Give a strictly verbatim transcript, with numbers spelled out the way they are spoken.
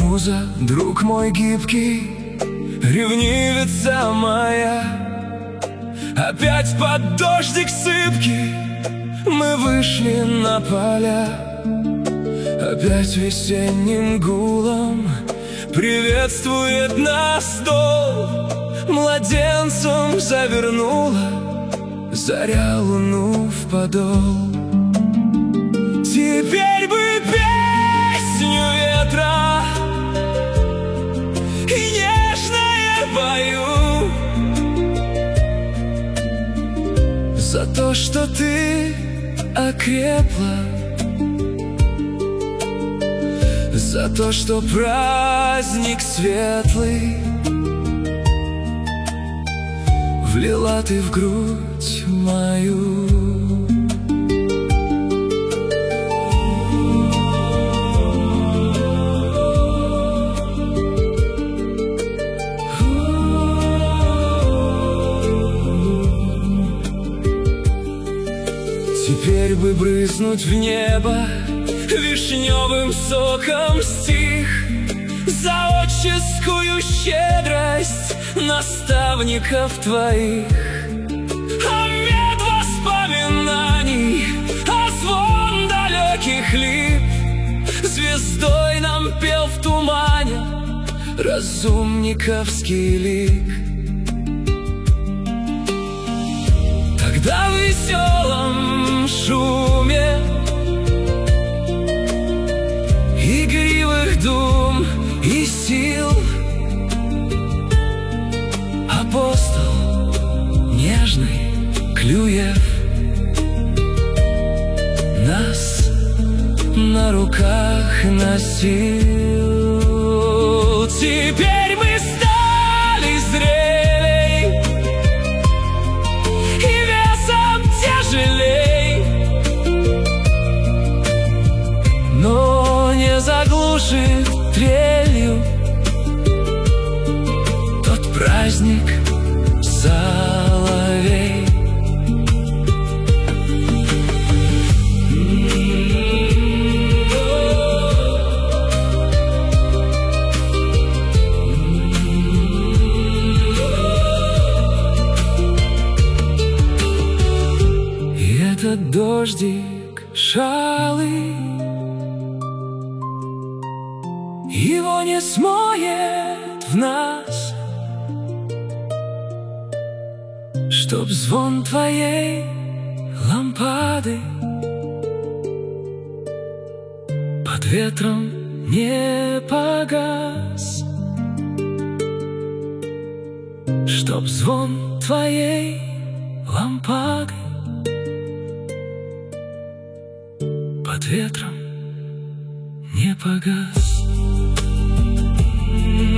муза, друг мой гибкий, ревнивица моя. Опять под дождик сыпкий мы вышли на поля. Опять весенним гулом приветствует нас дол. Младенцем завернула заря луну в подол. Теперь бы песню ветра и нежное бою за то, что ты окрепла, за то, что праздник светлый влила ты в грудь мою. Теперь бы брызнуть в небо вишневым соком стих за отческую щедрость наставников твоих. А мед воспоминаний, а звон далеких лип звездой нам пел в тумане разумниковский лик. Тогда в веселом шуме игривых дум и сил апостол нежный Клюев нас на руках носил. Теперь мы стали зрелей и весом тяжелей, но не заглушит трелью тот праздник соловей. И этот дождик шалый, его не смоет в нас, чтоб звон твоей лампады под ветром не погас, чтоб звон твоей лампады под ветром не погас.